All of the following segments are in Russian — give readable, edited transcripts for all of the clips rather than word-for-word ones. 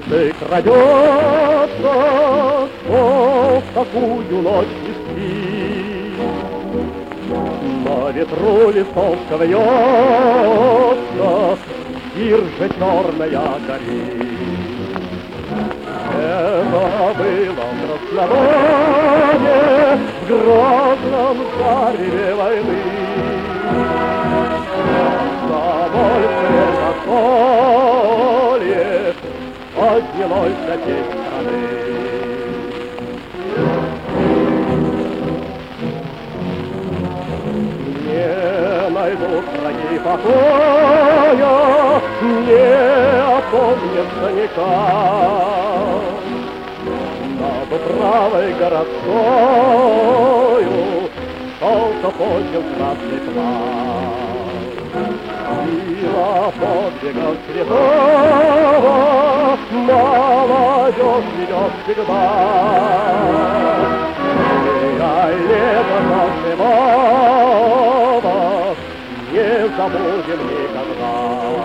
улицы крадется, о, в такую ночь не спит. На ветру листовка вьется, биржа черная горит. Это было в Краснодаре, в грозном зареве войны. Комсомольское застолье поднялось до всей страны. Не найдут враги покоя, не опомнятся никак. Над правой городскою солнце поднял красный флаг. Сила подвигов святого молодежь ведет всегда. А лето нашего не забудем никогда.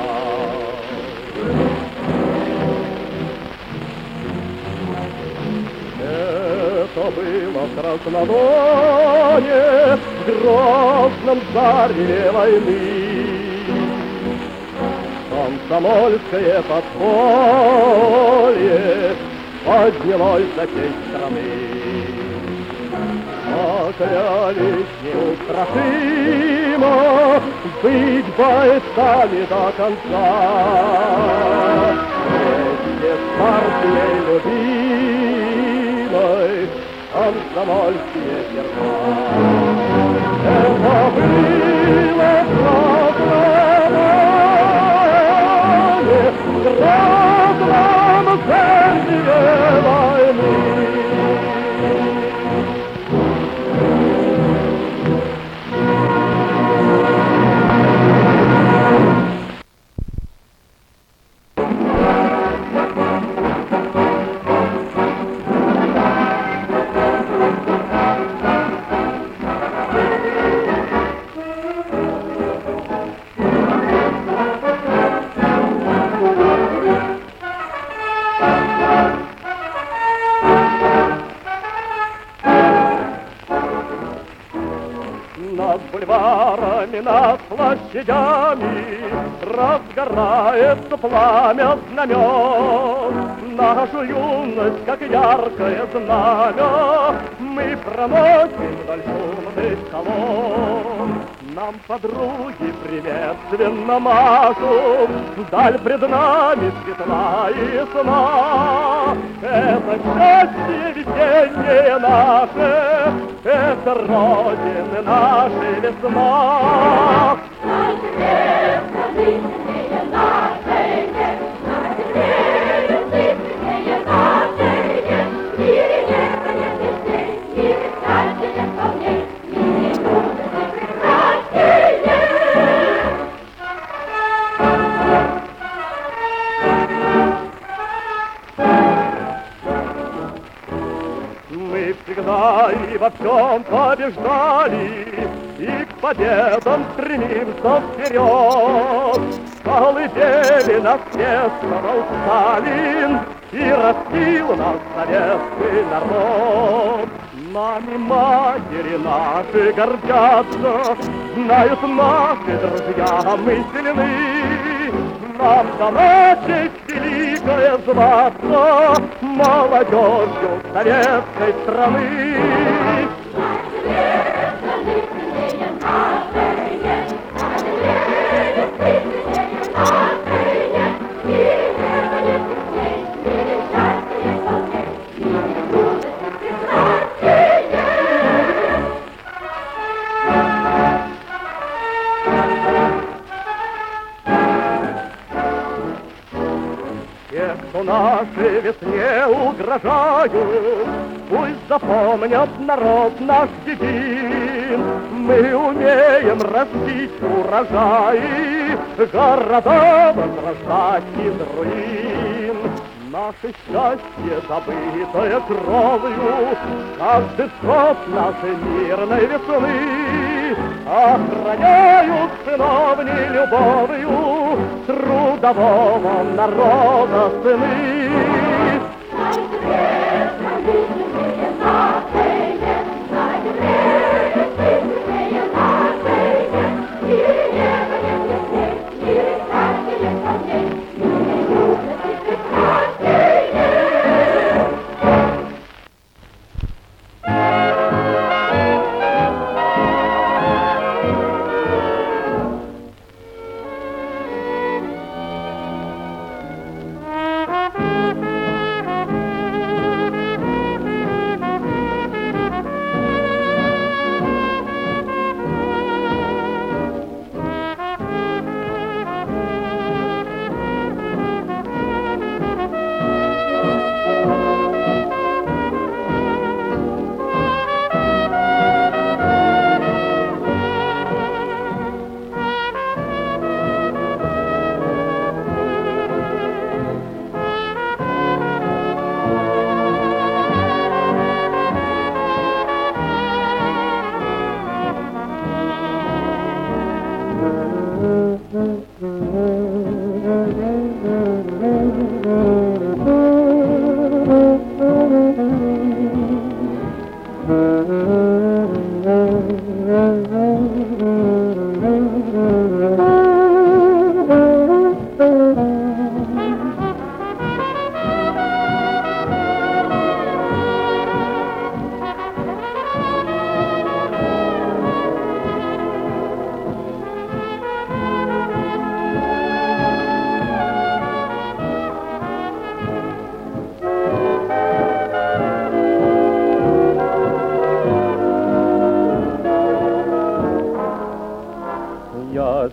Это было в Краснодаре, в грозном зареве войны. Комсомольское подполье поднялось до всей страны. Поклялись неустрашимо быть бойцами до конца. Вместе с партией любимой комсомольские сердца. Это было в грозном зареве войны. Над бульварами, над площадями разгорается пламя знамен. Нашу юность, как яркое знамя, мы проносим вдоль шумных колонн. Нам подруги приветственно машут, вдаль пред нами светла и ясна. Это счастье весеннее наше, это родины нашей весна. На земле страны нашей нет, на земле любви нашей нет. В мире нет нет весей, в мире счастья нет волней, в мире мудрости прекраснее. Мы всегда и во всем побеждали, и к победам стремимся вперед. В колыбели нас пестовал Сталин, и растил нас советский народ. Нами матери наши гордятся, знают наши друзья, мы сильны. Нам дана честь великая зваться молодежью советской страны. Те, кто нашей весне угрожают, пусть запомнят народ наш един. Мы умеем растить урожаи, города возрождать из руин. Наше счастье, забытое кровью, каждый год нашей мирной весны охраняют сыновней любовью трудового народа сыны.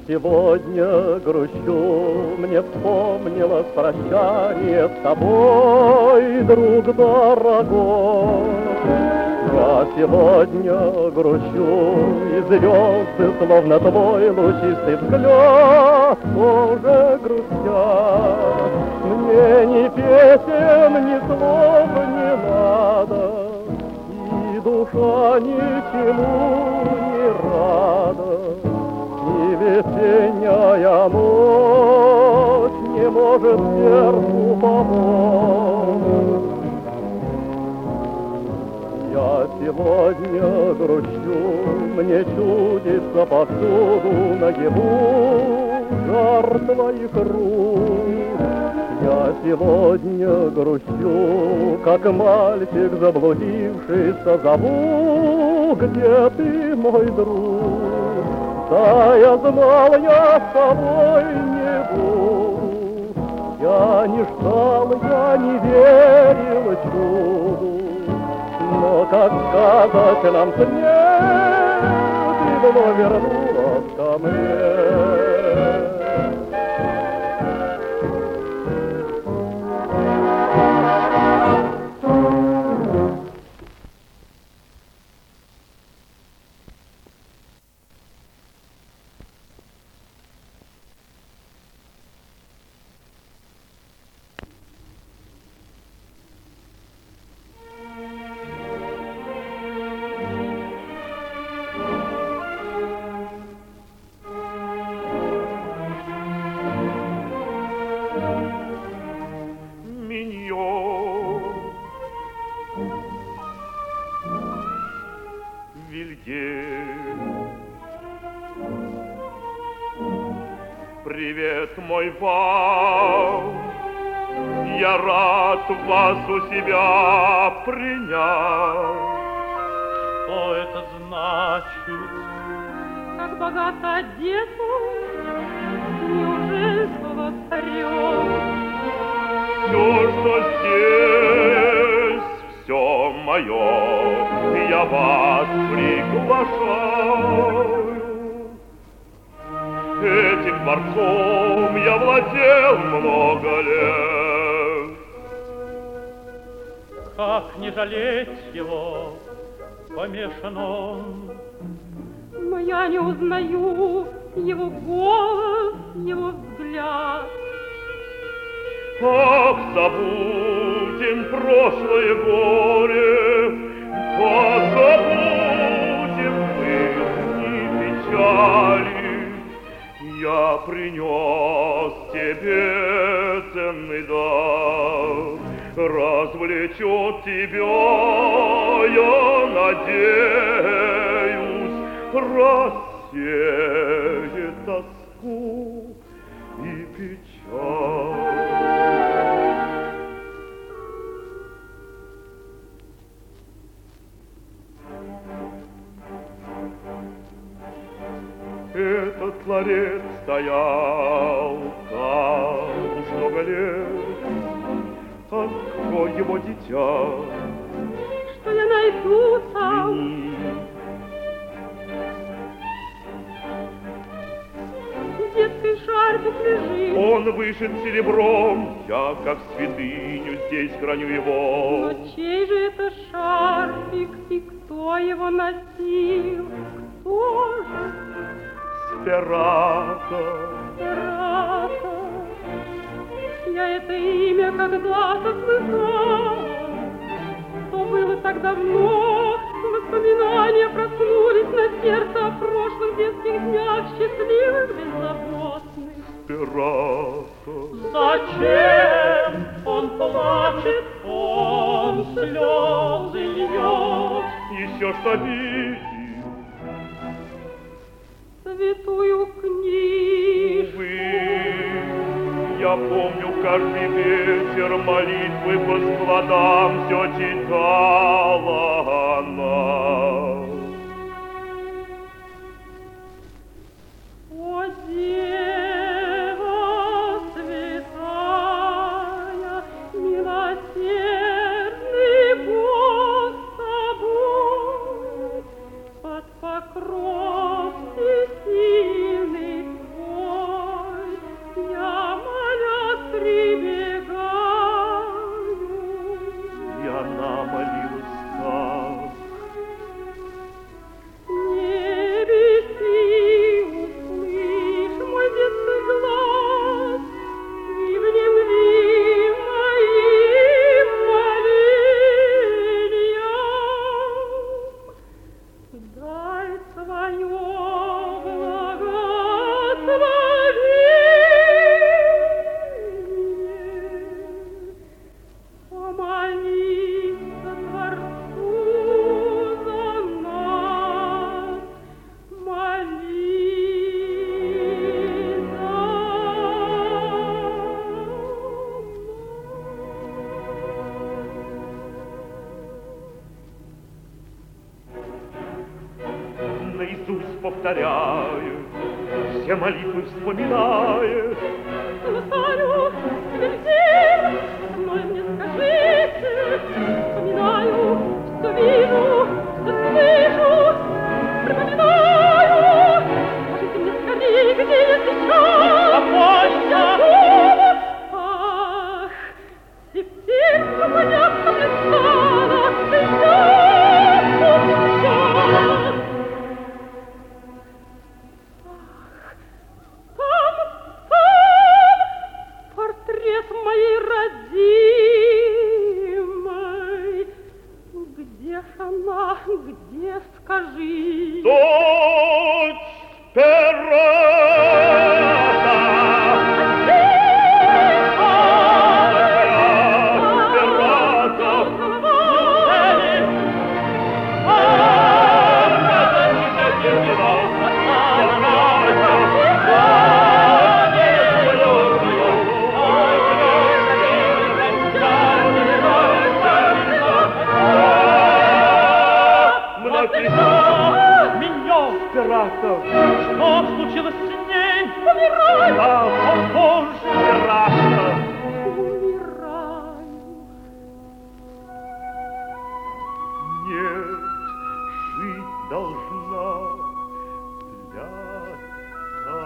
сегодня грущу, мне вспомнилось прощание с тобой, друг дорогой. Я сегодня грущу, и звезды, словно твой лучистый взгляд, тоже грустят. Мне ни песен, ни слов не надо, и душа ничему не рада. И весенняя ночь не может сердцу помочь. Я сегодня грущу, мне чудится повсюду наяву жар твоих рук. Я сегодня грущу, как мальчик заблудившийся, зову, где ты, мой друг? Да, я знал, я с тобой не буду. Я не ждал, я не верил чуду. Но, как сказать нам смерть, ты вновь вернулась ко мне. Привет, мой вам, я рад вас у себя принять. Что это значит? Как богато одет он, неужели повторен? Все, что здесь, все мое, я вас приглашаю. Этим дворцом я владел много лет. Как не жалеть его, помешан он. Но я не узнаю его голос, его взгляд. Ах, забудем прошлое горе, позабудем пыльни печали. Я принес тебе ценный дар, развлечет тебя, я надеюсь, рассеет тоску и печаль. Этот ларец стоял там уж много лет. Открой его, дитя, Что я найду там? взгляни. Детский шарфик лежит. Он вышит серебром, я как святыню здесь храню его. Но чей же это шарфик и кто его носил? Кто же? Спирата. Рата. Я это имя когда-то слыхала. То было так давно, воспоминания проснулись на сердце о прошлых детских днях, счастливых, беззаботных. Спирата. Зачем он плачет, он слезы льет? Еще что видит, Святую книжку. увы, я помню каждый вечер молитвы по складам все читала она. О, Дева святая, милосердный Бог с тобой, под покров всесильный повторяет, все молитвы вспоминает. Слыхаю, везде, но мне скажите, вспоминаю, что вижу, что слышу, припоминаю. Скажите мне скорее, где я сейчас? Ах, теперь понятно мне стало, портрет моей родимой. Где ж она, где, скажи? Дочь Перата! Что случилось с ней? Умираю! Да, он тоже Перата! Умираю! Нет, жить должна Ляска.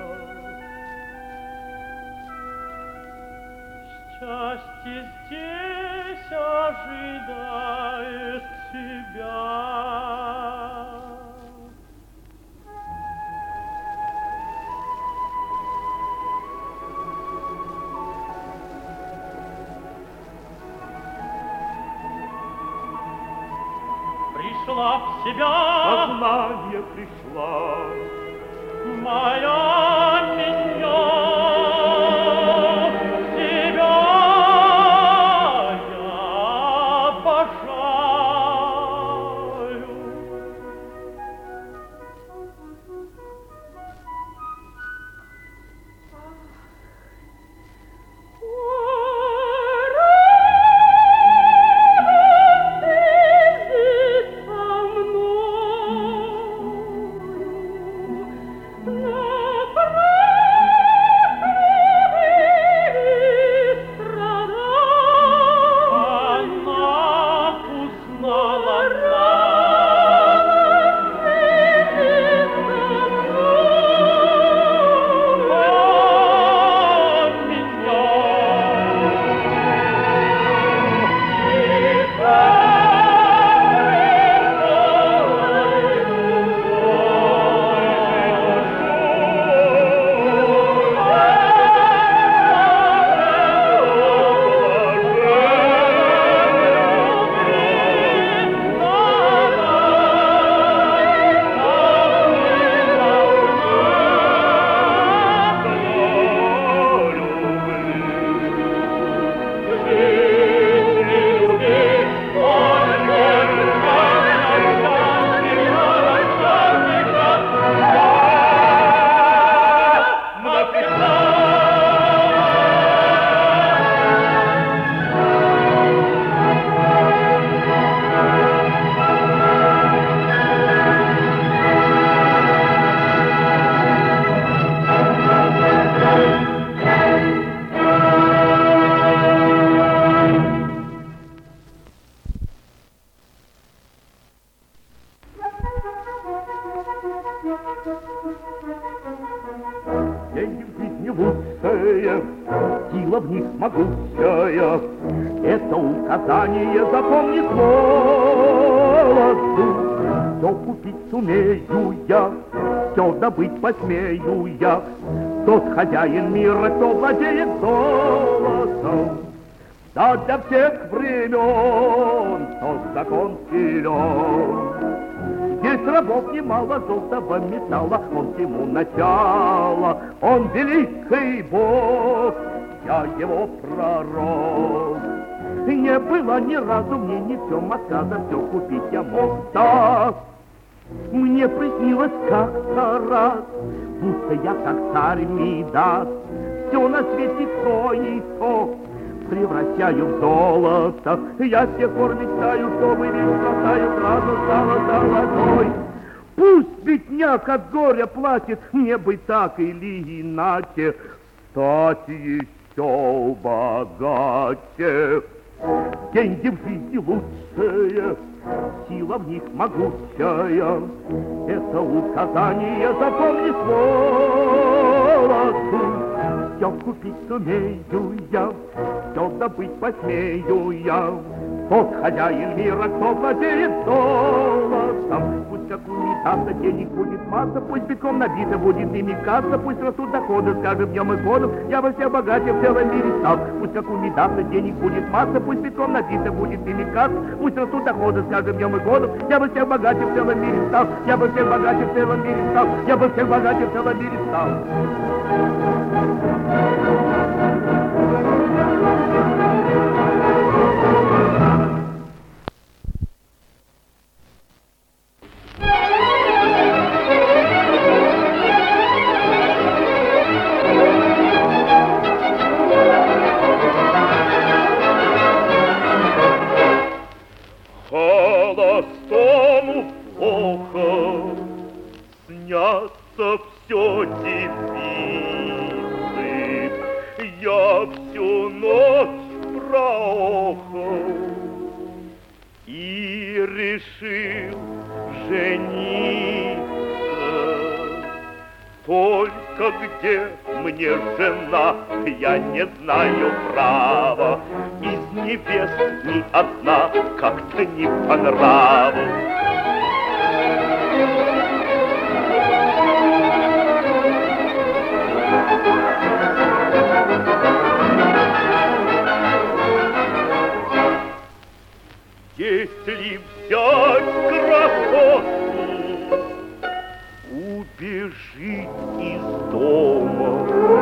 Счастье здесь ожидает тебя. Пришла в себя, Сознание пришла, моя меня, тебя я обожаю. деньги в жизни лучшее, сила в них могучая. Это указание запомни с молоду. Все купить сумею я, все добыть посмею я. Тот хозяин мира, кто владеет золотом. Да для всех времен тот закон силен. Здесь рабов немало, желтого металла, он всему начало. Он великий Бог, я его пророк. Не было ни разу мне ни в чем отказа, все купить я мог. Да, мне приснилось как-то раз, будто я как царь Мидас. Все на свете то и то превращаю в золото. Я с тех пор мечтаю, чтобы весь красаю сразу стала золотой. Пусть бедняк от горя плачет, мне бы так или иначе стать еще богаче. Деньги в жизни лучшие, сила в них могучая. Это указание, запомни сволоту. Все купить сумею я, все добыть посмею я. Тот хозяин мира, кто владеет золотом. Пусть как унитаза денег будет масса, пусть битком набита будет ими касса, пусть растут доходы с каждым днем и годом, я бы всех богаче в целом мире стал. Пусть как унитаза денег будет масса, пусть битком набита будет ими касса, пусть растут доходы с каждым днем и годом, я бы всех богаче в целом мире стал, я бы всех богаче в целом мире стал, я бы всех богаче в целом мире стал. Холостому плохо, снятся все девицы. Я всю ночь проохал и решил жениться. Только где мне жена, я не знаю права. Из невест ни одна как-то не по нраву. Если взять красотку, убежит из дома.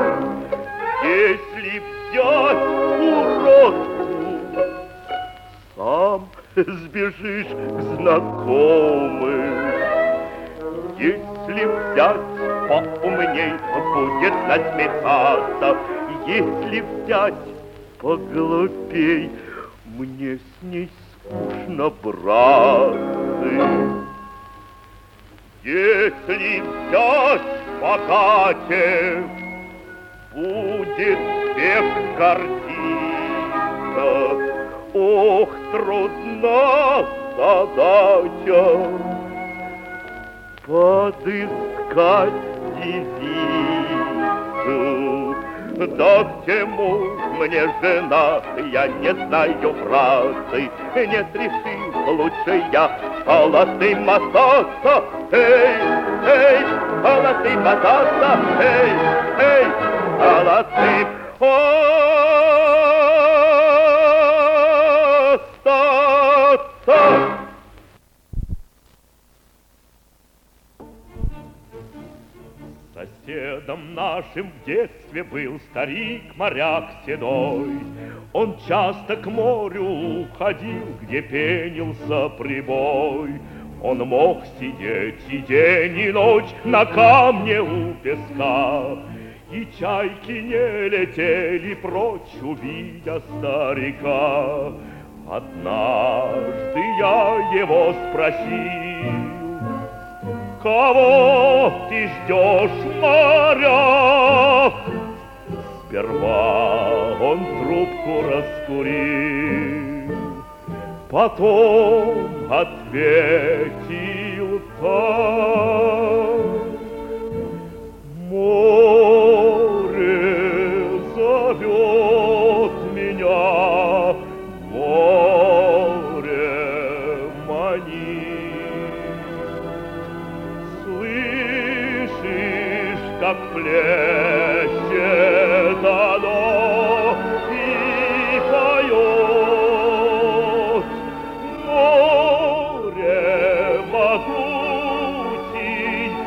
Если взять уродку, сам сбежишь к знакомым. Если взять поумней, будет насмехаться. Если взять поглупей, мне с ней скучно, братцы. Если взять богаче, будет всех гордиться. Ох, трудна задача подыскать девицу. Да к чему мне жена, я не знаю, братцы. Нет, решил лучше я холостым мотаться. Эй, эй, холостым мотаться. Эй, эй, холостым остаться. Соседом нашим в детстве был старик-моряк седой. Он часто к морю ходил, где пенился прибой. Он мог сидеть и день, и ночь на камне у песка, и чайки не летели прочь, увидя старика. Однажды я его спросил: кого ты ждешь, моряк? Сперва он трубку раскурил, потом ответил так: море зовет меня, море манит. Слышишь, как плещет оно и поет? Море могучее,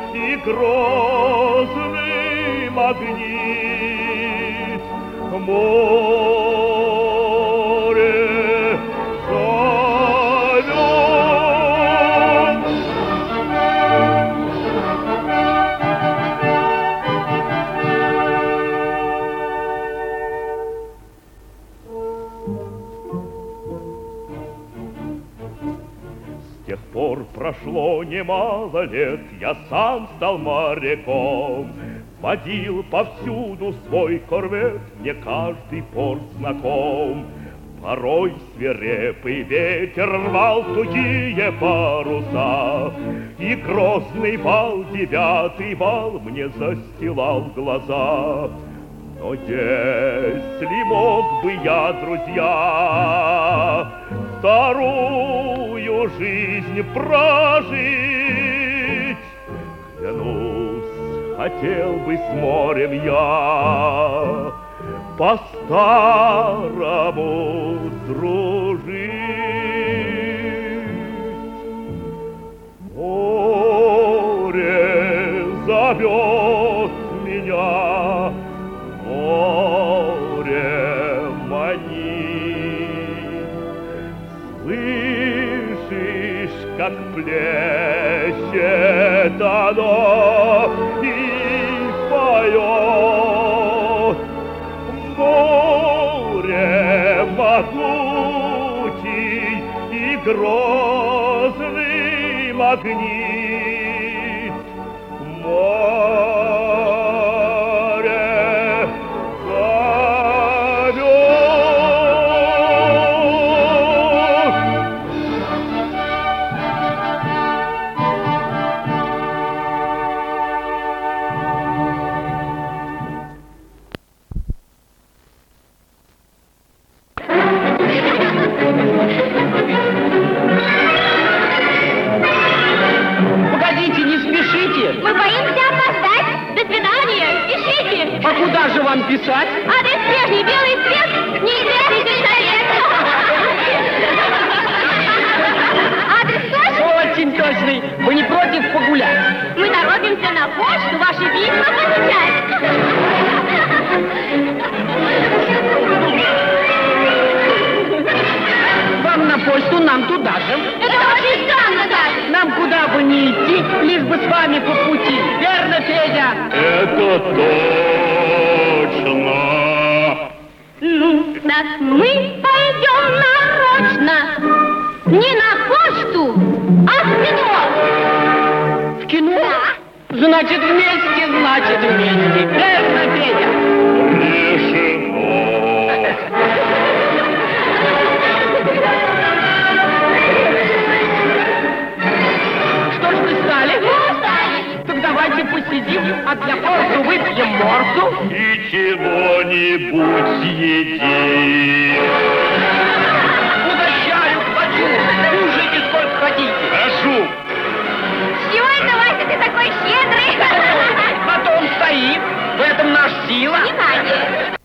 тех пор прошло немало лет, я сам стал моряком. Водил повсюду свой корвет, мне каждый порт знаком. Порой свирепый ветер рвал тугие паруса, и грозный вал, 9-й вал, мне застилал глаза. Но если мог бы я, друзья, вторую жизнь прожить, клянусь, хотел бы с морем я по-старому дружить. Море зовет меня, море манит. Слышишь, как плещет оно и поет? Море могучий и грозный магнит. Море зовет. Погодите, не спешите! Мы боимся опоздать. До свидания. Пишите. А куда же вам писать? Адрес прежний, белый цвет, неизвестный сельсовет. Адрес точный? Очень точный. Вы не против погулять? Мы торопимся на почту ваши письма получать. Вам на почту, нам туда же. Это очень странно даже. Нам куда бы ни идти, лишь бы с вами по пути. Верно, Федя? Это точно. Нас мы пойдем нарочно. Не на почту, а в кино. В кино? Да. Значит, вместе, значит, вместе. Верно, Федя? Решено. Что ж вы стали? Так давайте посидим, а для порцу выпьем морсу. И чего-нибудь съедим. Угощаю, плачу. Кушайте сколько хотите. Прошу. Чего это, Вася, ты такой щедрый? На том стоим. В этом наша сила. Внимание.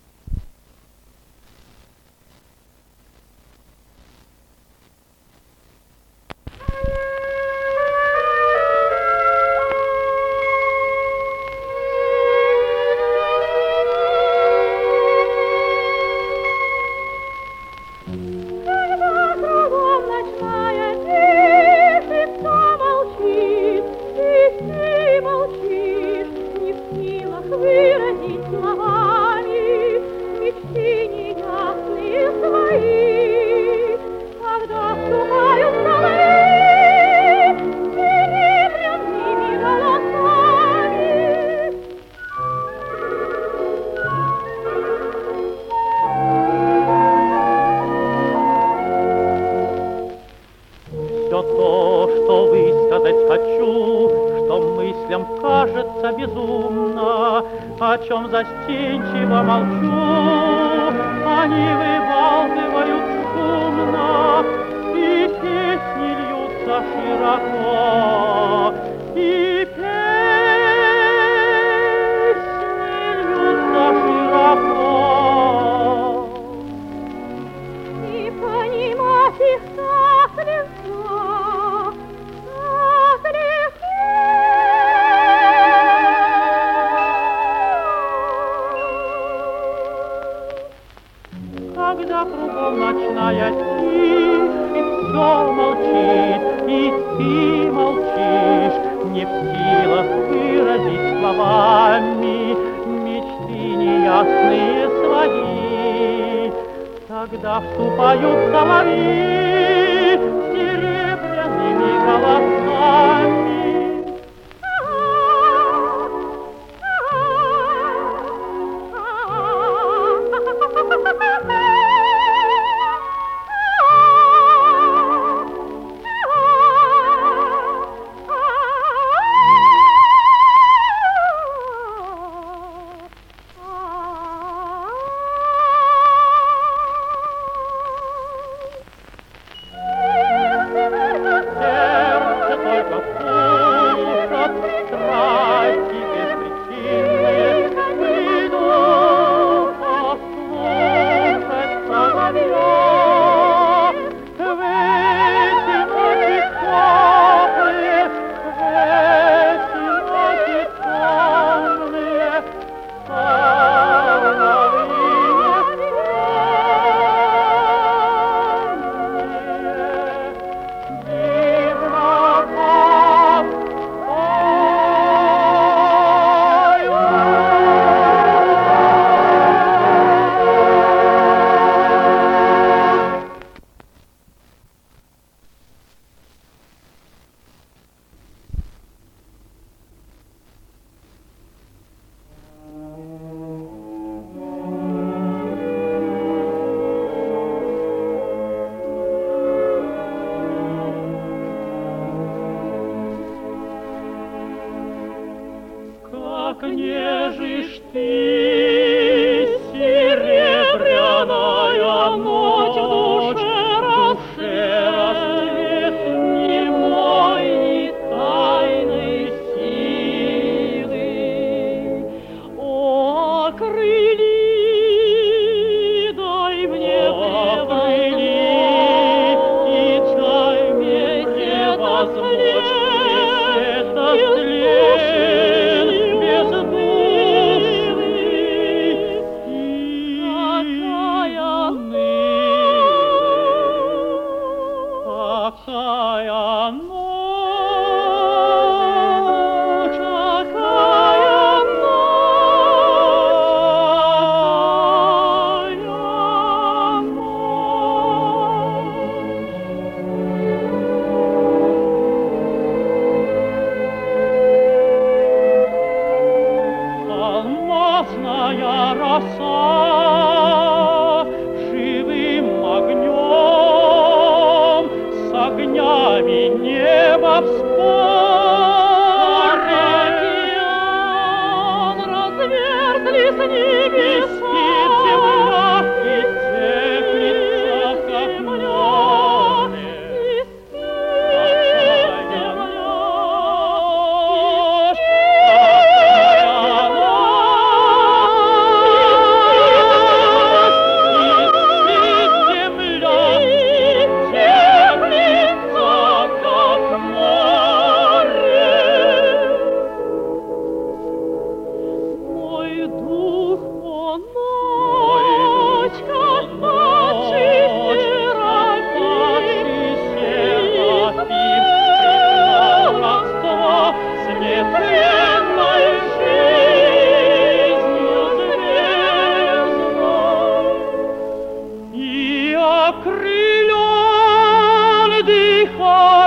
Выразить словами мечты неясные свои, когда вступают соловьи серебряными голосами. Все то, что высказать хочу, что мыслям кажется безумно, о чем застенчиво молчу, они выбалтывают шумно, и песни льются широко, и песни льются широко. И понимать их так легко, так легко. Когда кругом ночная тишь, и все молчит, и ты молчишь, не в силах выразить словами мечты неясные свои. Тогда вступают соловьи серебряными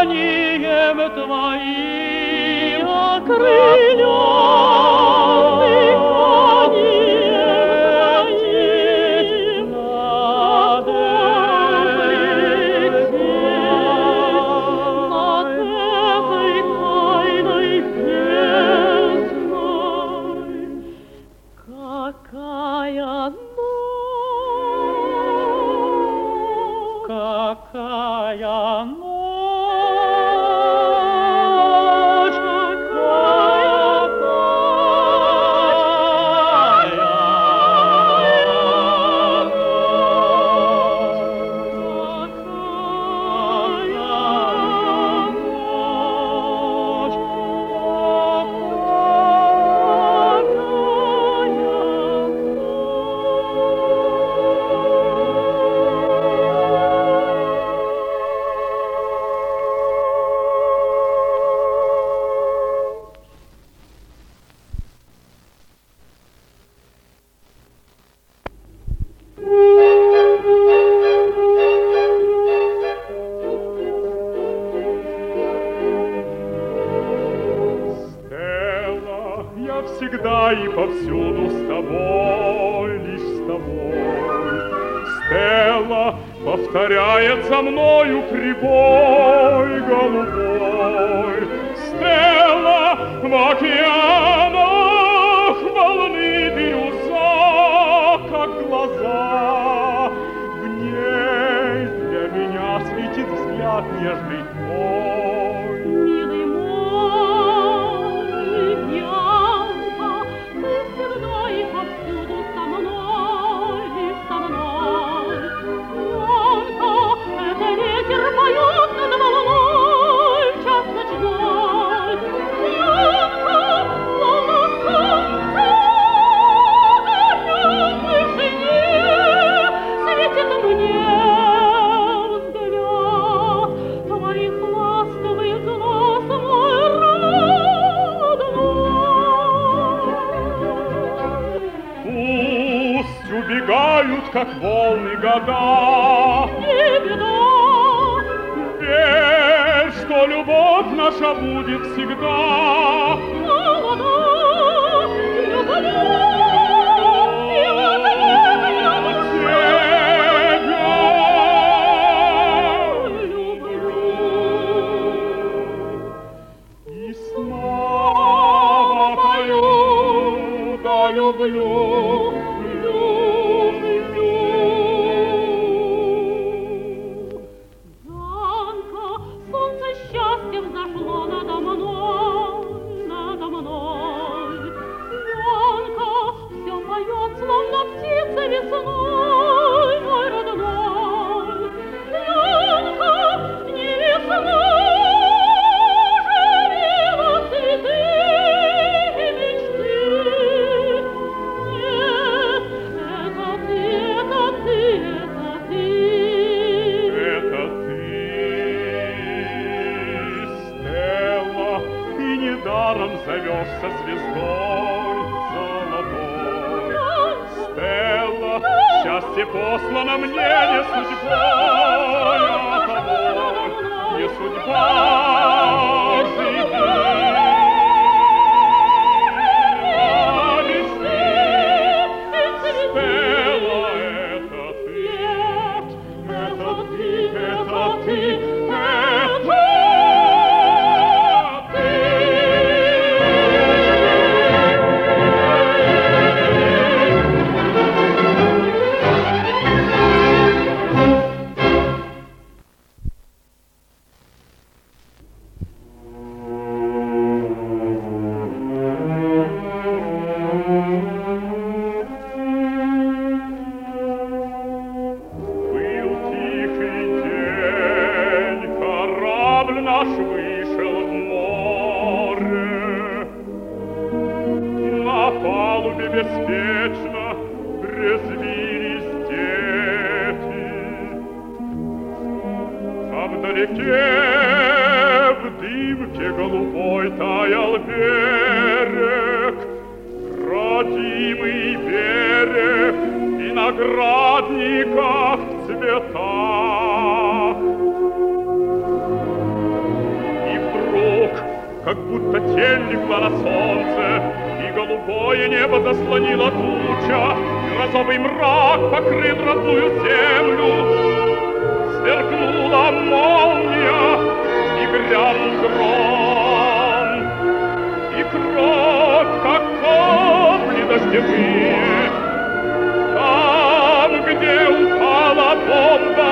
дыханием твоим окрылён дыханием над этой тайной бездной. Какая ночь, какая ночь, всегда и повсюду с тобой, лишь с тобой. Стелла повторяет за мною прибой голубой. Стелла в океанах волны бирюза, как глаза. В ней для меня светит взгляд нежный твой. милый мой, Янка, ты всегда и повсюду со мной, со мной. Янка, это ветер поет над волной в час ночной. Янка, словно солнце горят в вышине, светит мне взгляд твоих ласковых глаз, мой родной. Пусть убегают, как волны, года. Не беда, Верь, что любовь наша будет всегда. молода, люблю, и в ответ я люблю. И снова пою, да люблю, люблю. Янка, солнце счастья взошло надо мной, надо мной. Янка, все поет, словно птица весной, мой родной. Янка, не весна живила цветы и мечты. Нет, это ты, это ты, это ты. Это ты, Стелла, ты недаром зовешься звездой золотой. Стелла, счастье послано мне не судьбой, а тобой, не судьба, живи. Радости, Стелла, это ты. Это ты, это ты, это ты. Был тихий день, корабль наш вышел в море. На палубе беспечно резвились дети. А вдалеке в дымке голубой таял берег, родимый берег виноградников в цветах. И голубое небо заслонила туча, и розовый мрак покрыл родную землю. Сверкнула молния, и грянул гром, и кровь, как капли дождевые, там, где упала бомба.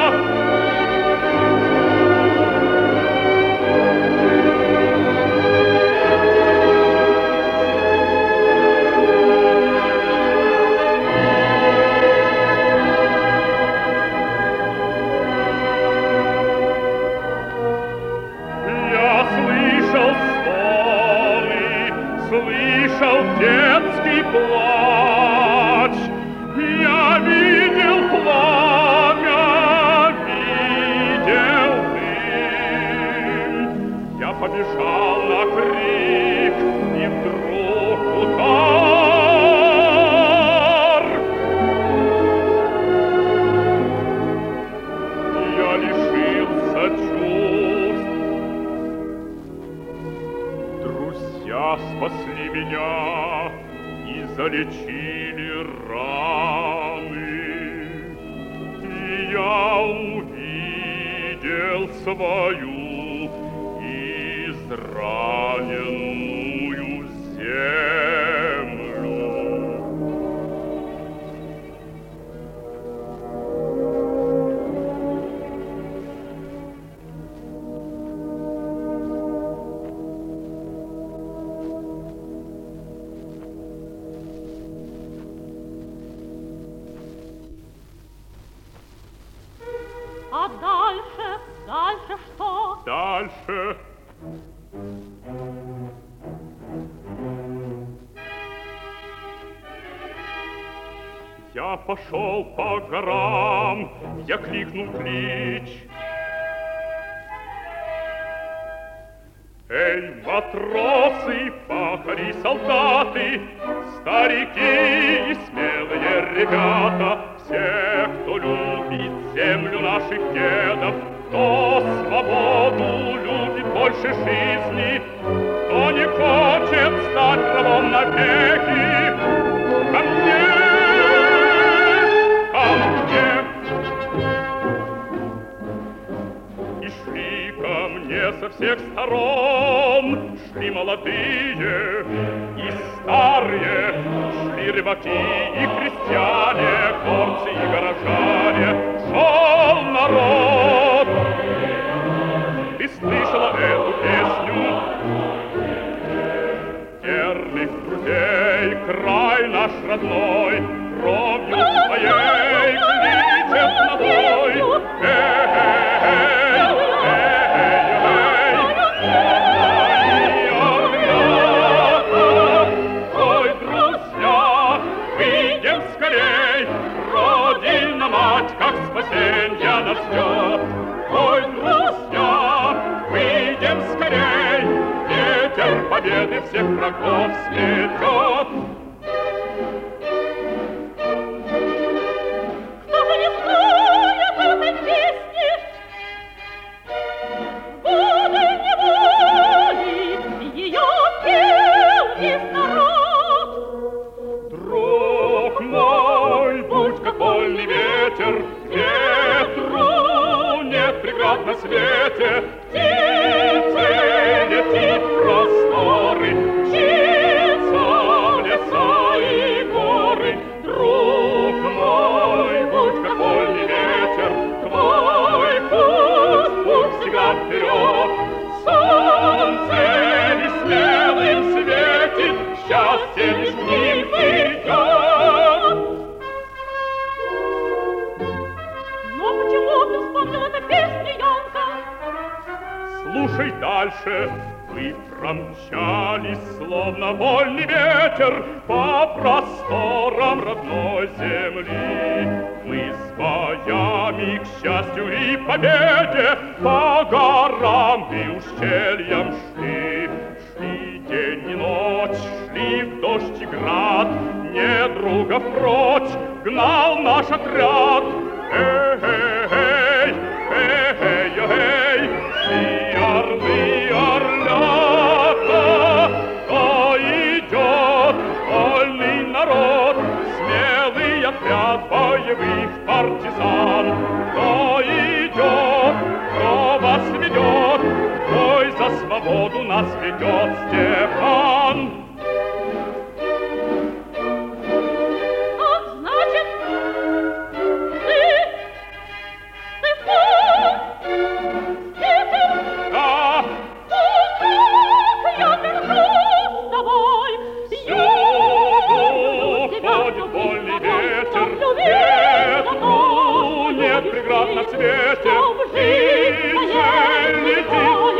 Слышал детский плач, я видел пламя, видел дым. Я побежал на крик, и вдруг удар. Я лишился чувств. Друзья спасли меня и залечили раны. И я увидел свою израненную землю. А дальше, дальше что? Дальше. Я пошел по горам, я крикнул клич. Эй, матросы, пахари, солдаты, старики и смелые ребята, все, кто любит землю наших дедов, кто свободу любит больше жизни, кто не хочет стать рабом навеки, ко мне, ко мне. И шли ко мне со всех сторон, шли молодые и старые, шли рыбаки и крестьяне, горцы и горожане, шел народ. Ты слышала эту песню? Верных друзей, край наш родной, кровью своей кличет на бой. Ой, друзья, выйдем скорей, Родина мать, как спасенье нас ждет. Ой, друзья, выйдем скорей, ветер победы всех врагов сметет. Кто же не знает этой песни? Годы неволи, ее пел весь народ. Друг мой, будь как вольный ветер, ветру нет преград на свете. Птицы летит в просторы, мчится в леса и горы. Друг мой, будь как вольный ветер, твой путь всегда вперед. Солнце лишь смелым светит, счастье лишь к ним придет. Но почему ты вспомнил эту песню, Янка? Слушай дальше. Мы промчались, словно вольный ветер, по просторам родной земли. Мы с боями к счастью и победе по горам и ущельям шли. Шли день и ночь, шли в дождь и град, недругов прочь гнал наш отряд. Эй, шли орлы, орлята, кто идет сан. Кто идет, кто вас ведет, бой за свободу нас ведет Степан. Преград на свете, жизнь летит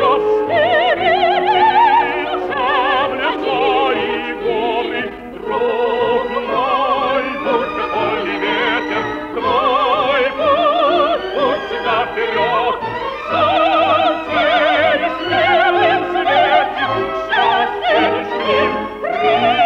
сабля твои горы, друг мой, будь какой ли ветер, твой путь всегда вперед. Солнце яснелым светит, счастье лишь к ним придет.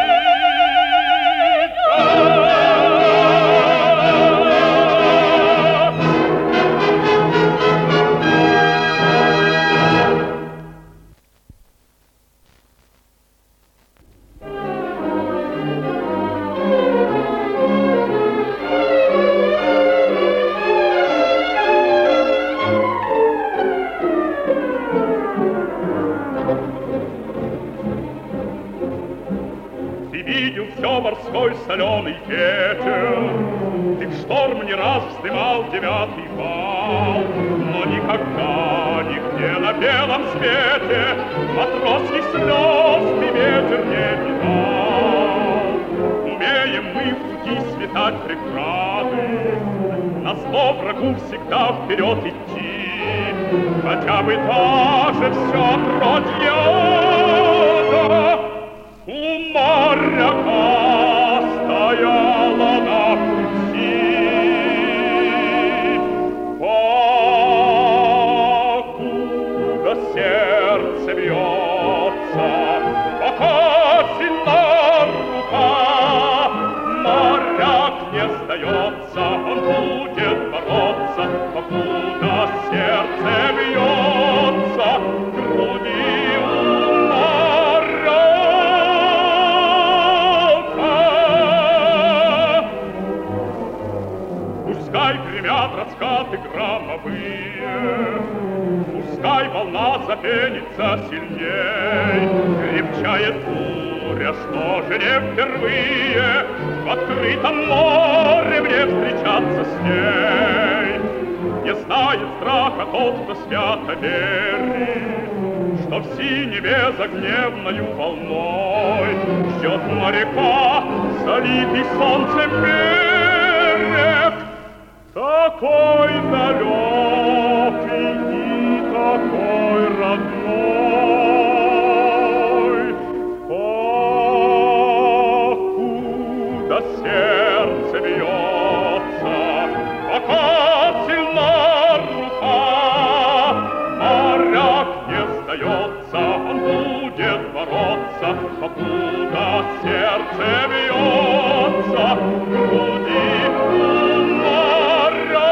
Морской соленый ветер, ты в шторм не раз вздымал 9-й вал, но никогда нигде на белом свете матросских слез ты ветер не видал. Умеем мы в пути светать преграды, назло врагу всегда вперед идти, хотя бы даже все отродье у моряка стояла на пути. Покуда сердце бьется, пока сильна рука, моряк не сдается, он будет бороться, покуда сердце бьется в груди у моряка. Пускай гремят раскаты громовые, пускай волна запенится сильней, крепчает буря, что же не впервые в открытом море мне встречаться с ней. Не знает страха тот, кто свято верит, что в синеве за гневною волной ждет моряка, залитый солнцем берег, такой далекий и такой родной. Покуда сердце бьется, пока сильна рука, моряк не сдается, он будет бороться, покуда сердце бьется в груди у моряка.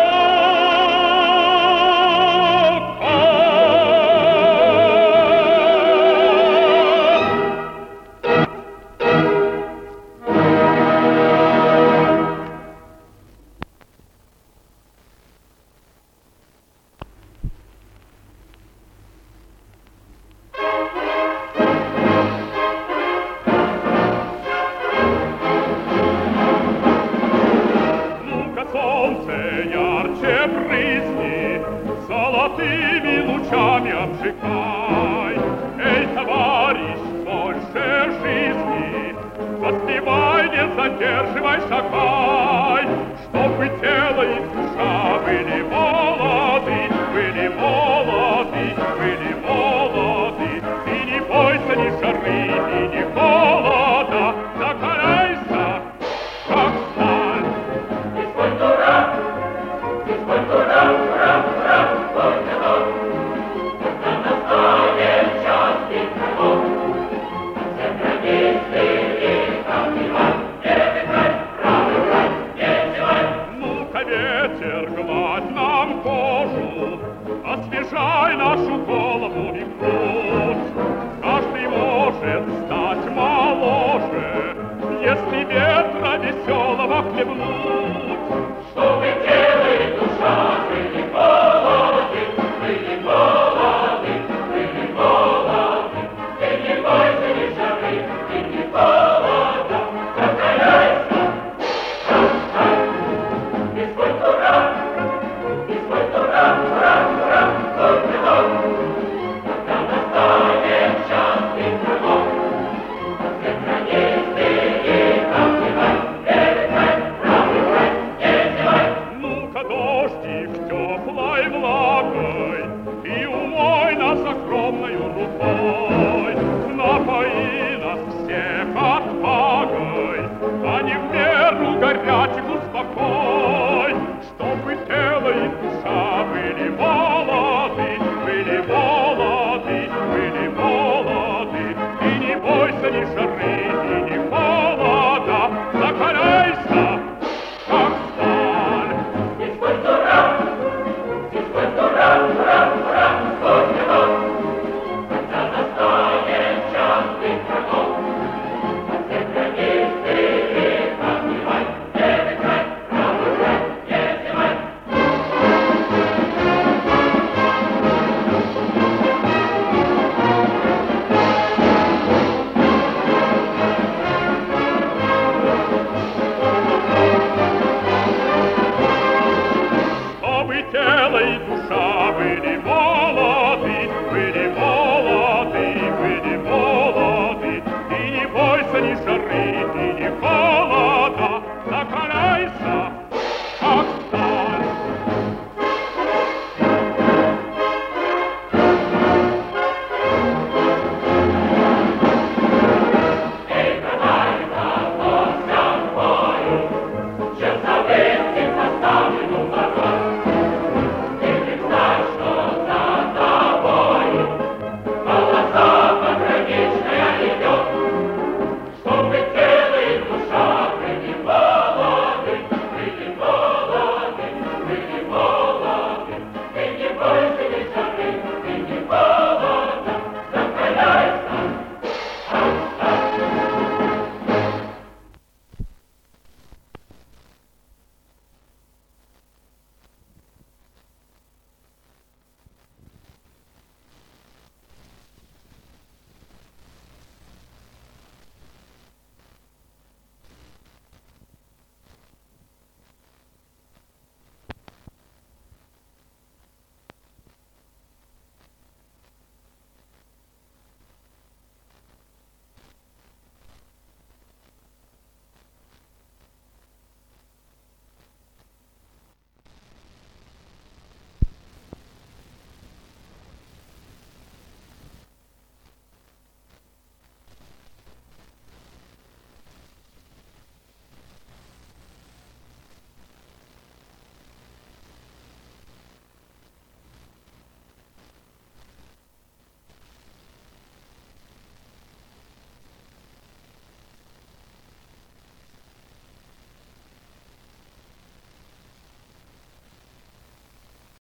Солнце ярче брызни, золотыми лучами обжигай. Эй, товарищ, больше жизни, поспевай, не задерживай, шагай, чтобы тело и душа были молоды, были молоды, были молоды. Ты не бойся ни жары, и ни холода, закаляйся, как сталь. Ну-ка, ветер, гладь нам кожу, освежай нашу голову и грудь. Каждый может стать моложе, если ветра веселого хлебнуть.